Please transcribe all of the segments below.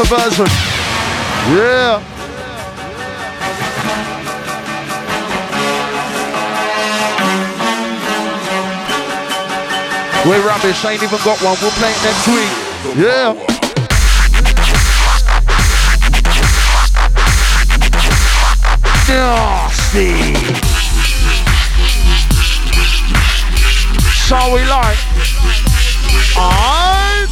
version. Yeah. We're rubbish, ain't even got one. We'll play it next week. Yeah. Nasty. So we like. Alright.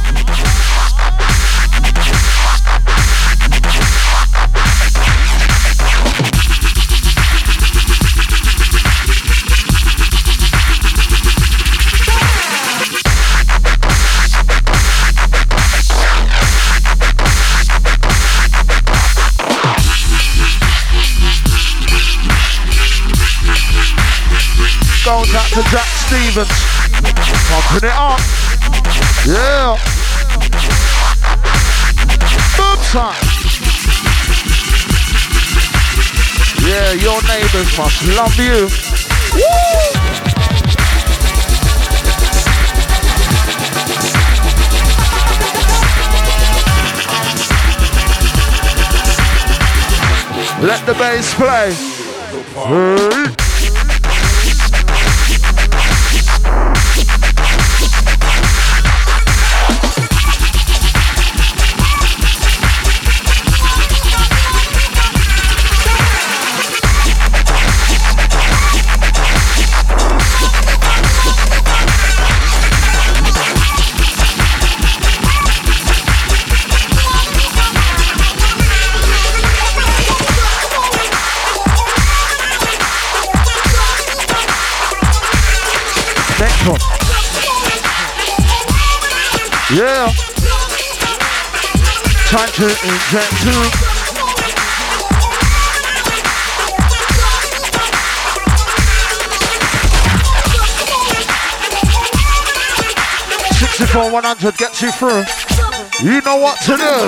Goes out to Jack Stevens, pumping it up, yeah. Boom time. Yeah, your neighbours must love you. Woo! Let the bass play. Hey. 64 100 gets you through. You know what to do.